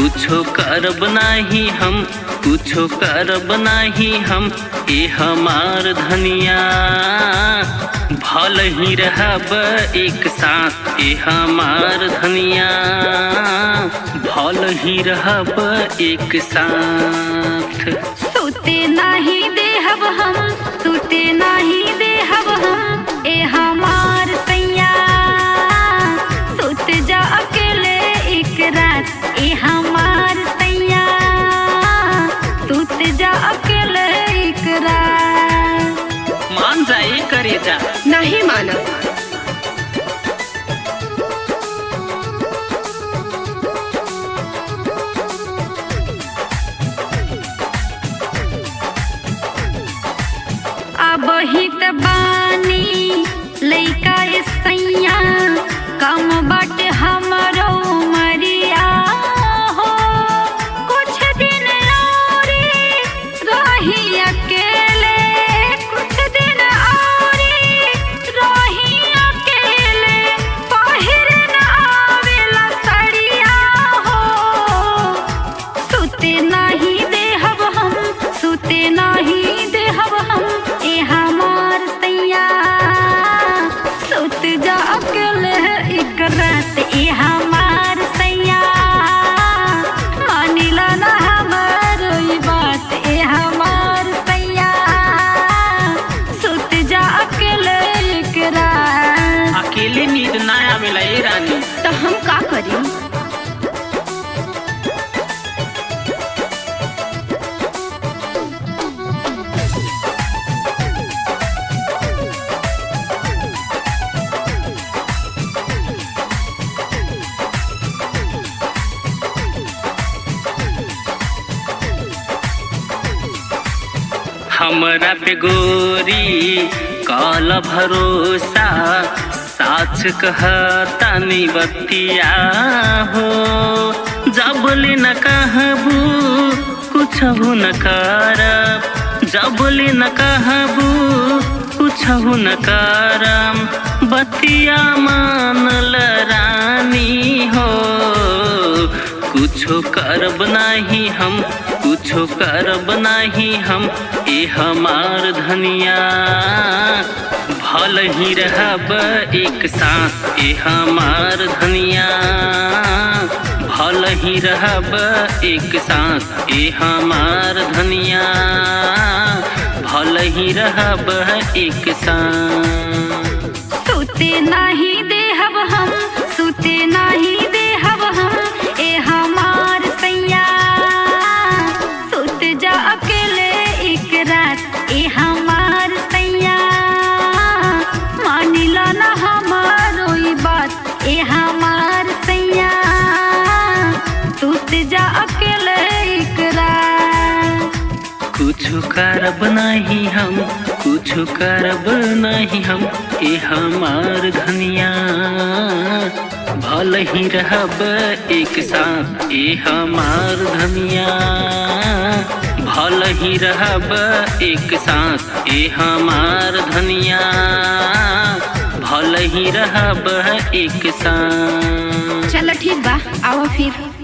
कुछो करब नाही हम, कुछो करब नाही हम, ए हमार धनिया भल ही रहब एक साथ, ए हमार धनिया भल ही रहब एक साथ। सुते नाही देहब हम, सुते नाही देहब हम, ए हमार सैया सुत जा अकेले एक रात, ए हमार सैया सुत जा अकेले एक रात। मान जाए करे जा। नहीं माना। अब हित बानी लइका सैया कम बाटे हमरो मरिया हो, कुछ दिन औरी रही अकेले, कुछ दिन औरी रही अकेले, पहिर न आवेला सड़िया हो। सुते नाही देहब हम, सुते नाही देहब हम, ए हमार सैया सुत जा अकेले एक रात, ए हमार सैया मानिला ना हमार ई बात, ए हमार सैया सुत जा अकेले एक रात। अकेले नींद ना आवेला ए रानी। तो हम का करी? हमरा पे गोरी काल भरोसा, साच कहता नी बतिया हो, जबले न कहबू कुछहु न करब, जबले न कहबू कुछहु न करम, बतिया मानल रानी हो। कुछो करब नाही हम, कुछो करब नाही हम, ए हमार धनिया भल ही रहब एक साथ, ए हमार धनिया भल ही रहब एक साथ, ए हमार धनिया भल ही रहब एक साथ। सुते नाही देहब हम, सुते नाही देहब हम, ए हमार सैया सुत जा अकेले एक रात, ए हमार सैया मानिला ना हमारो ई बात, ए हमार सैया सुत जा अकेले एक रात। कुछो करब नाही हम, कुछो करब नाही हम, ए हमार धनिया भल ही रहब एक साथ, ए हमार धनिया भल ही रहब एक साथ, ए हमार धनिया भल ही रहब एक साथ। चलो ठीक बा, आओ फिर।